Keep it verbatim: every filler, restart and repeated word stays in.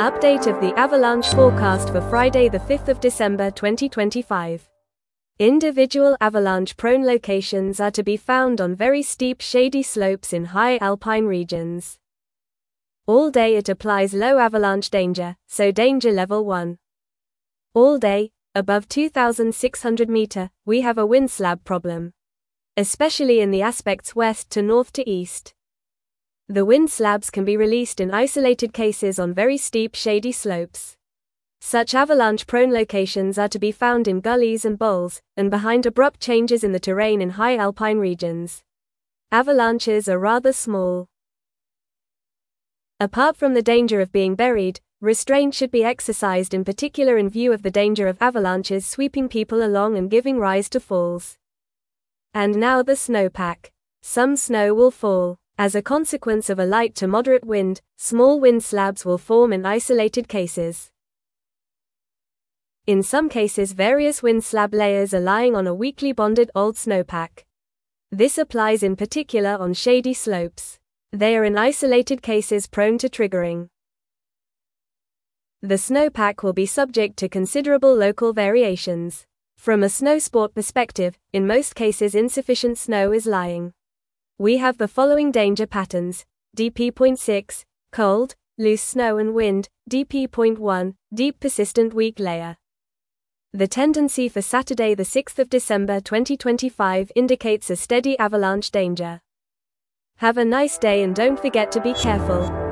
Update of the avalanche forecast for Friday the fifth of December twenty twenty-five. Individual avalanche-prone locations are to be found on very steep shady slopes in high alpine regions. All day it applies low avalanche danger, so danger level one. All day, above two thousand six hundred meters, we have a wind slab problem, especially in the aspects west to north to east. The wind slabs can be released in isolated cases on very steep shady slopes. Such avalanche-prone locations are to be found in gullies and bowls, and behind abrupt changes in the terrain in high alpine regions. Avalanches are rather small. Apart from the danger of being buried, restraint should be exercised in particular in view of the danger of avalanches sweeping people along and giving rise to falls. And now the snowpack. Some snow will fall. As a consequence of a light to moderate wind, small wind slabs will form in isolated cases. In some cases, various wind slab layers are lying on a weakly bonded old snowpack. This applies in particular on shady slopes. They are in isolated cases prone to triggering. The snowpack will be subject to considerable local variations. From a snow sport perspective, in most cases insufficient snow is lying. We have the following danger patterns: D P zero point six, cold, loose snow and wind; D P zero point one, deep persistent weak layer. The tendency for Saturday the sixth of December twenty twenty-five indicates a steady avalanche danger. Have a nice day and don't forget to be careful.